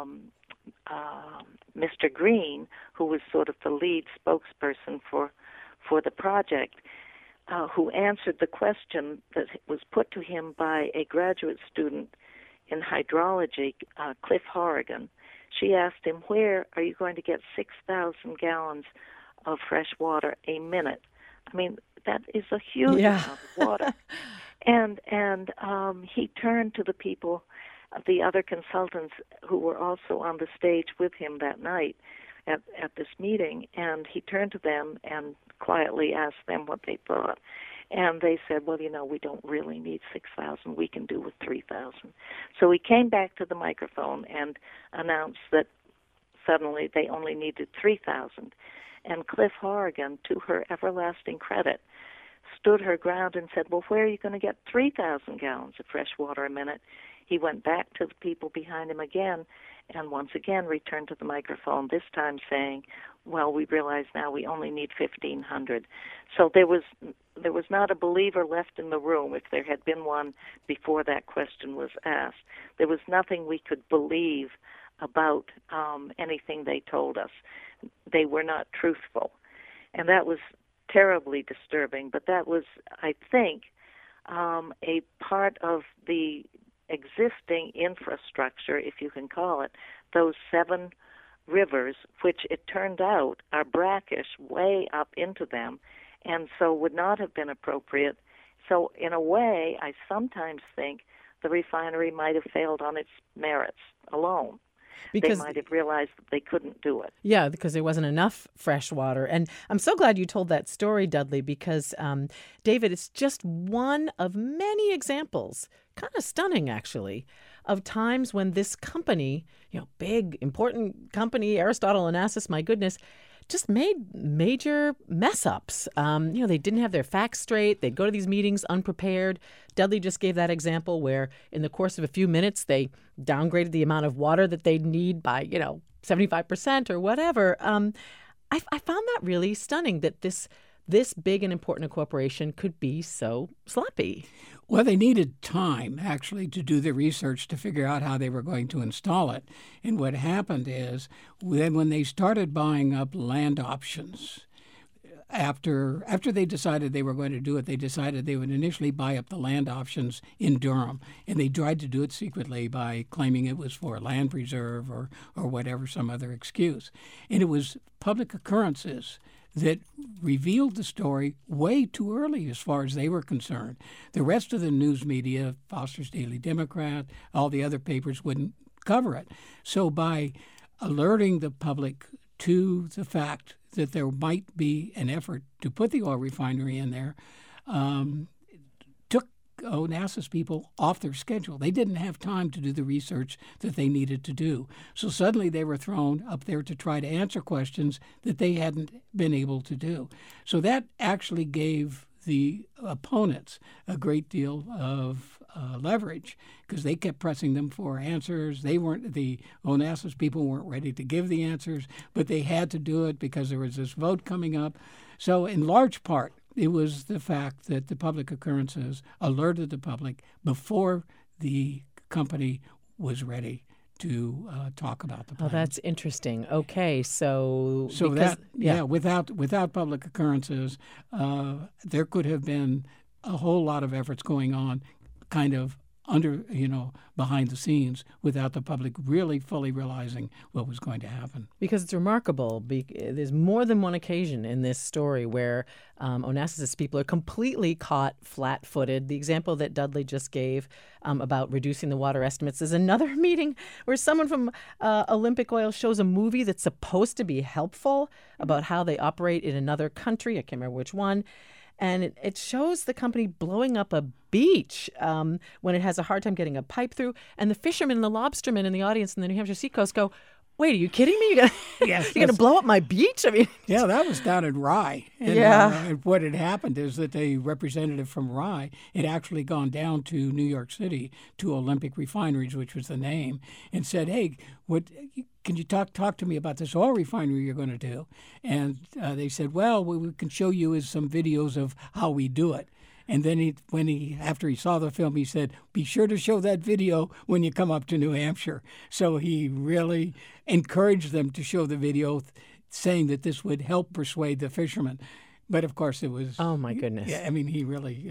Mr. Green, who was sort of the lead spokesperson for the project, who answered the question that was put to him by a graduate student in hydrology, Cliff Horrigan. She asked him, where are you going to get 6,000 gallons of fresh water a minute? I mean, that is a huge amount of water. And he turned to the people, the other consultants who were also on the stage with him that night at this meeting, and he turned to them and quietly asked them what they thought. And they said, well, we don't really need 6,000. We can do with 3,000. So he came back to the microphone and announced that suddenly they only needed 3,000. And Cliff Horrigan, to her everlasting credit, stood her ground and said, well, where are you going to get 3,000 gallons of fresh water a minute? He went back to the people behind him again and once again returned to the microphone, this time saying, well, we realize now we only need 1,500. So there was not a believer left in the room if there had been one before that question was asked. There was nothing we could believe about anything they told us. They were not truthful. And that was terribly disturbing, but that was, I think, a part of the existing infrastructure, if you can call it, those 7 rivers, which it turned out are brackish way up into them, and so would not have been appropriate. So in a way, I sometimes think the refinery might have failed on its merits alone. Because they might have realized that they couldn't do it. Yeah, because there wasn't enough fresh water. And I'm so glad you told that story, Dudley, because, David, it's just one of many examples, kind of stunning, actually, of times when this company, big, important company, Aristotle Onassis, my goodness, just made major mess-ups. They didn't have their facts straight. They'd go to these meetings unprepared. Dudley just gave that example where in the course of a few minutes, they downgraded the amount of water that they'd need by, 75% or whatever. I found that really stunning that this big and important a corporation could be so sloppy. Well, they needed time, actually, to do the research to figure out how they were going to install it. And what happened is then when they started buying up land options, after they decided they were going to do it, they decided they would initially buy up the land options in Durham. And they tried to do it secretly by claiming it was for a land reserve or whatever, some other excuse. And it was public occurrences that revealed the story way too early as far as they were concerned. The rest of the news media, Foster's Daily Democrat, all the other papers wouldn't cover it. So by alerting the public to the fact that there might be an effort to put the oil refinery in there, took Onassis people off their schedule. They didn't have time to do the research that they needed to do. So suddenly they were thrown up there to try to answer questions that they hadn't been able to do. So that actually gave the opponents a great deal of leverage because they kept pressing them for answers. The Onassis people weren't ready to give the answers, but they had to do it because there was this vote coming up. So in large part, it was the fact that the public occurrences alerted the public before the company was ready to talk about the plan. Oh, that's interesting. Okay, so without public occurrences, there could have been a whole lot of efforts going on, kind of behind the scenes without the public really fully realizing what was going to happen. Because it's remarkable. There's more than one occasion in this story where Onassis people are completely caught flat-footed. The example that Dudley just gave about reducing the water estimates is another meeting where someone from Olympic Oil shows a movie that's supposed to be helpful about how they operate in another country. I can't remember which one. And it shows the company blowing up a beach when it has a hard time getting a pipe through. And the fishermen and the lobstermen in the audience in the New Hampshire seacoast go, "Wait, are you kidding me? You're going to blow up my beach?" I mean, yeah, that was down in Rye. And, and what had happened is that the representative from Rye had actually gone down to New York City to Olympic Refineries, which was the name, and said, "Hey, can you talk to me about this oil refinery you're going to do?" And they said, "Well, what we can show you is some videos of how we do it." And then after he saw the film, he said, "Be sure to show that video when you come up to New Hampshire." So he really encouraged them to show the video, saying that this would help persuade the fishermen. But of course, it was. Oh my goodness! Yeah, I mean, he really.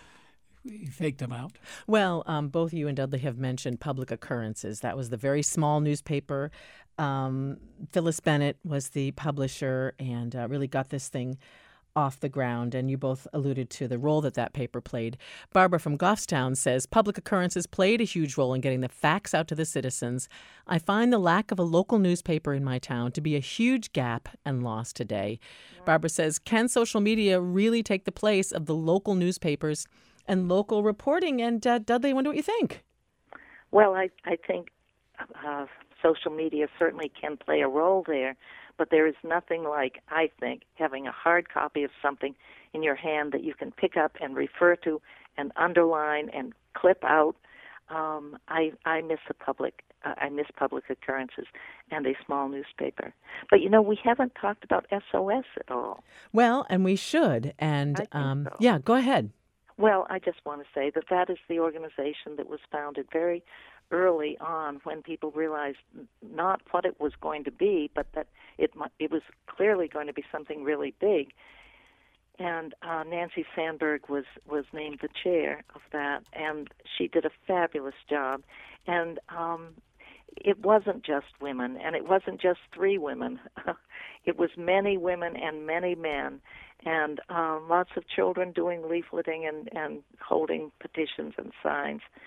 He faked them out. Well, both you and Dudley have mentioned Public Occurrences. That was the very small newspaper. Phyllis Bennett was the publisher and really got this thing off the ground, and you both alluded to the role that paper played. Barbara from Goffstown says, Public Occurrences played a huge role in getting the facts out to the citizens. I find the lack of a local newspaper in my town to be a huge gap and loss today. Yeah. Barbara says, can social media really take the place of the local newspapers and local reporting? And Dudley, I wonder what you think. Well, I think social media certainly can play a role there, but there is nothing like, I think, having a hard copy of something in your hand that you can pick up and refer to and underline and clip out. I miss public occurrences and a small newspaper. But, we haven't talked about SOS at all. Well, and we should. And, I think so. Yeah, go ahead. Well, I just want to say that is the organization that was founded very early on when people realized not what it was going to be, but that it was clearly going to be something really big. And Nancy Sandberg was named the chair of that, and she did a fabulous job. And it wasn't just women, and it wasn't just 3 women. It was many women and many men, and lots of children doing leafleting and holding petitions and signs.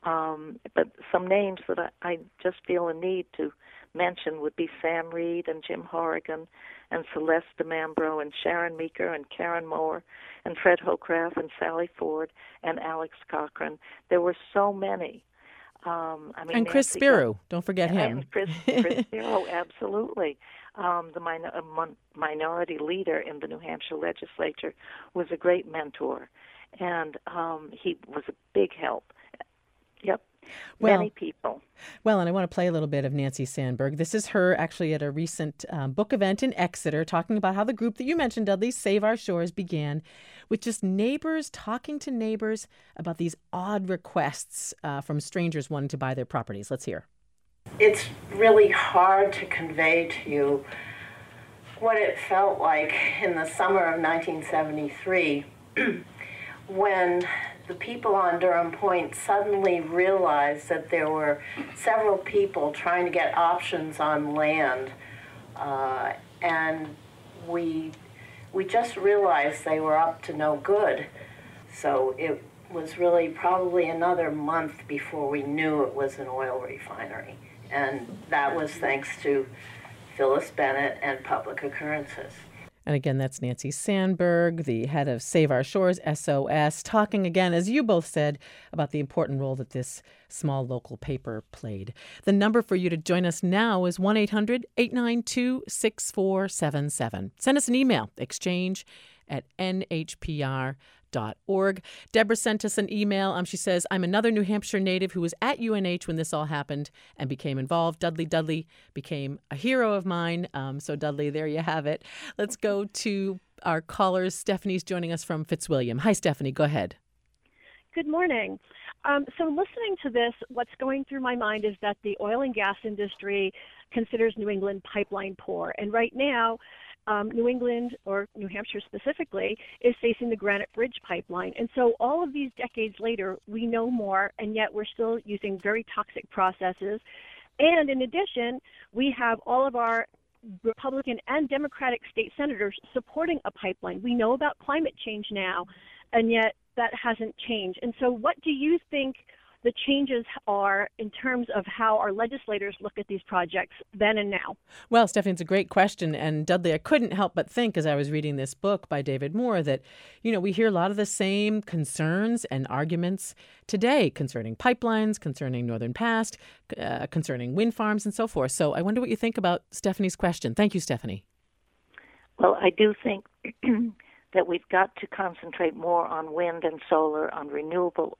But some names that I just feel a need to mention would be Sam Reed and Jim Horrigan and Celeste DeMambro and Sharon Meeker and Karen Moore and Fred Hocraft and Sally Ford and Alex Cochran. There were so many. And Chris Spiro, don't forget him. And Chris Spiro, absolutely. The minority leader in the New Hampshire legislature was a great mentor, and he was a big help. Yep. Many people. Well, and I want to play a little bit of Nancy Sandberg. This is her actually at a recent book event in Exeter, talking about how the group that you mentioned, Dudley, Save Our Shores, began with just neighbors talking to neighbors about these odd requests from strangers wanting to buy their properties. Let's hear. It's really hard to convey to you what it felt like in the summer of 1973 when the people on Durham Point suddenly realized that there were several people trying to get options on land, and we just realized they were up to no good. So it was really probably another month before we knew it was an oil refinery, and that was thanks to Phyllis Bennett and Public Occurrences. And again, that's Nancy Sandberg, the head of Save Our Shores, SOS, talking again, as you both said, about the important role that this small local paper played. The number for you to join us now is 1-800-892-6477. Send us an email, exchange@nhpr.org. Deborah sent us an email. She says, I'm another New Hampshire native who was at UNH when this all happened and became involved. Dudley became a hero of mine. So Dudley, there you have it. Let's go to our callers. Stephanie's joining us from Fitzwilliam. Hi, Stephanie. Go ahead. Good morning. So listening to this, what's going through my mind is that the oil and gas industry considers New England pipeline poor. And right now, New England, or New Hampshire specifically, is facing the Granite Bridge pipeline. And so all of these decades later, we know more, and yet we're still using very toxic processes. And in addition, we have all of our Republican and Democratic state senators supporting a pipeline. We know about climate change now, and yet that hasn't changed. And so what do you think the changes are in terms of how our legislators look at these projects then and now? Well, Stephanie, it's a great question. And Dudley, I couldn't help but think as I was reading this book by David Moore that, we hear a lot of the same concerns and arguments today concerning pipelines, concerning Northern Past, concerning wind farms and so forth. So I wonder what you think about Stephanie's question. Thank you, Stephanie. Well, I do think that we've got to concentrate more on wind and solar, on renewable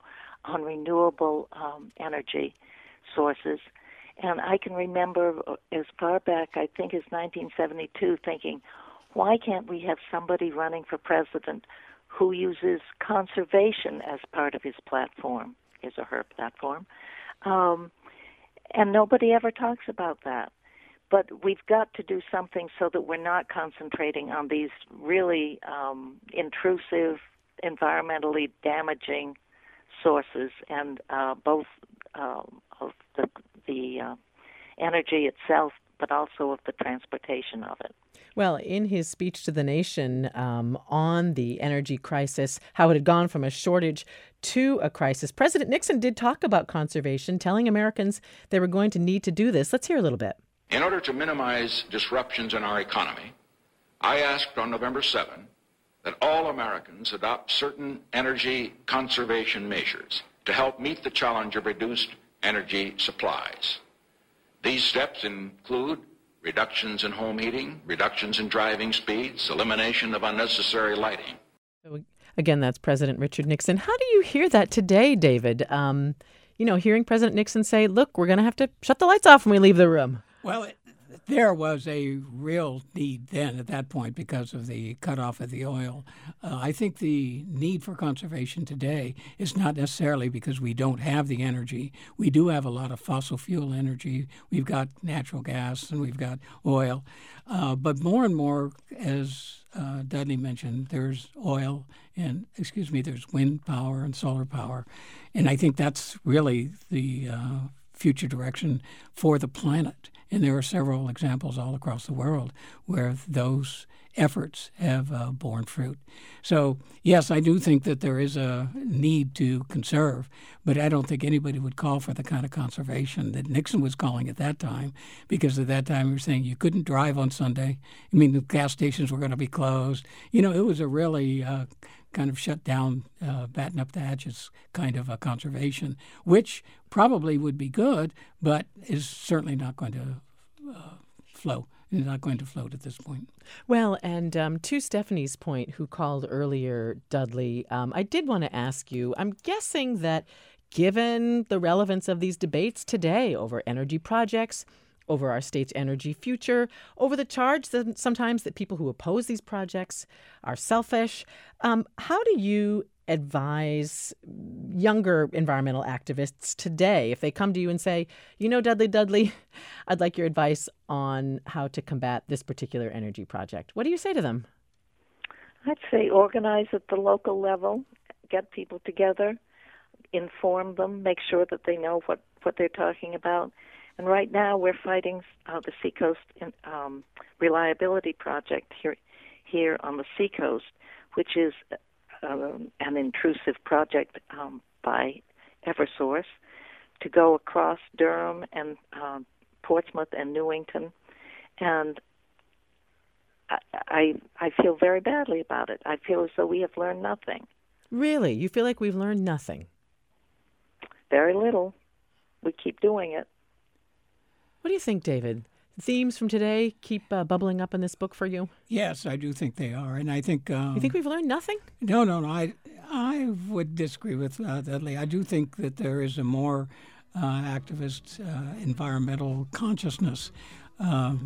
energy sources. And I can remember as far back, I think, as 1972, thinking, why can't we have somebody running for president who uses conservation as part of his platform, his or her platform? And nobody ever talks about that. But we've got to do something so that we're not concentrating on these really intrusive, environmentally damaging sources, and both of the energy itself, but also of the transportation of it. Well, in his speech to the nation on the energy crisis, how it had gone from a shortage to a crisis, President Nixon did talk about conservation, telling Americans they were going to need to do this. Let's hear a little bit. In order to minimize disruptions in our economy, I asked on November 7 that all Americans adopt certain energy conservation measures to help meet the challenge of reduced energy supplies. These steps include reductions in home heating, reductions in driving speeds, elimination of unnecessary lighting. Again, that's President Richard Nixon. How do you hear that today, David? Hearing President Nixon say, look, we're going to have to shut the lights off when we leave the room. Well, there was a real need then at that point because of the cutoff of the oil. I think the need for conservation today is not necessarily because we don't have the energy. We do have a lot of fossil fuel energy. We've got natural gas and we've got oil. But more and more, as Dudley mentioned, there's there's wind power and solar power. And I think that's really the future direction for the planet. And there are several examples all across the world where those efforts have borne fruit. So, yes, I do think that there is a need to conserve, but I don't think anybody would call for the kind of conservation that Nixon was calling at that time, because at that time we were saying you couldn't drive on Sunday. I mean, the gas stations were going to be closed. You know, it was a really kind of shut down, batten up the hatches kind of a conservation, which probably would be good, but is certainly not going to flow. It's not going to float at this point. Well, and to Stephanie's point, who called earlier, Dudley, I did want to ask you, I'm guessing that given the relevance of these debates today over energy projects, over our state's energy future, over the charge that sometimes that people who oppose these projects are selfish, how do you advise younger environmental activists today if they come to you and say, you know, Dudley, I'd like your advice on how to combat this particular energy project? What do you say to them? I'd say organize at the local level, get people together, inform them, make sure that they know what they're talking about. And right now we're fighting the Seacoast Reliability Project here on the Seacoast, which is an intrusive project by Eversource to go across Durham and Portsmouth and Newington. And I feel very badly about it. I feel as though we have learned nothing. Really? You feel like we've learned nothing? Very little. We keep doing it. What do you think, David? Themes from today keep bubbling up in this book for you? Yes, I do think they are, and I think you think we've learned nothing? No. I would disagree with Dudley. I do think that there is a more activist environmental consciousness, but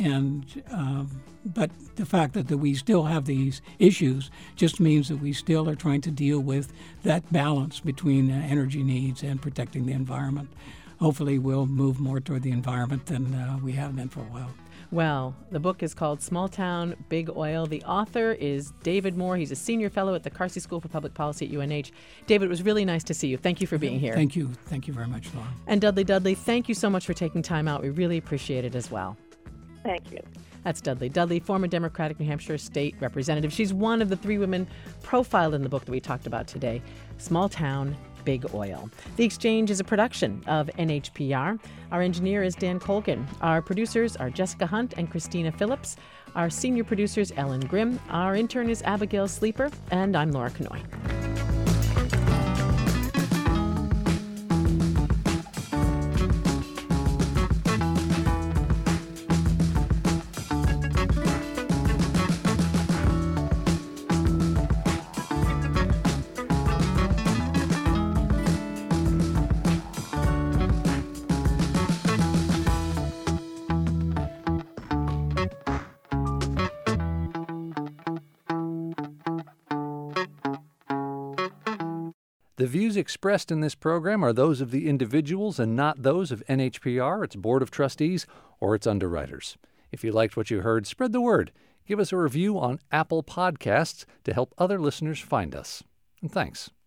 the fact that we still have these issues just means that we still are trying to deal with that balance between energy needs and protecting the environment. Hopefully we'll move more toward the environment than we have been for a while. Well, the book is called Small Town, Big Oil. The author is David Moore. He's a senior fellow at the Carsey School for Public Policy at UNH. David, it was really nice to see you. Thank you for being here. Thank you. Thank you very much, Laura. And Dudley, thank you so much for taking time out. We really appreciate it as well. Thank you. That's Dudley, former Democratic New Hampshire state representative. She's one of the 3 women profiled in the book that we talked about today, Small Town, Big Oil. The Exchange is a production of NHPR. Our engineer is Dan Colgan. Our producers are Jessica Hunt and Christina Phillips. Our senior producer is Ellen Grimm. Our intern is Abigail Sleeper. And I'm Laura Kanoy. The views expressed in this program are those of the individuals and not those of NHPR, its Board of Trustees, or its underwriters. If you liked what you heard, spread the word. Give us a review on Apple Podcasts to help other listeners find us. And thanks.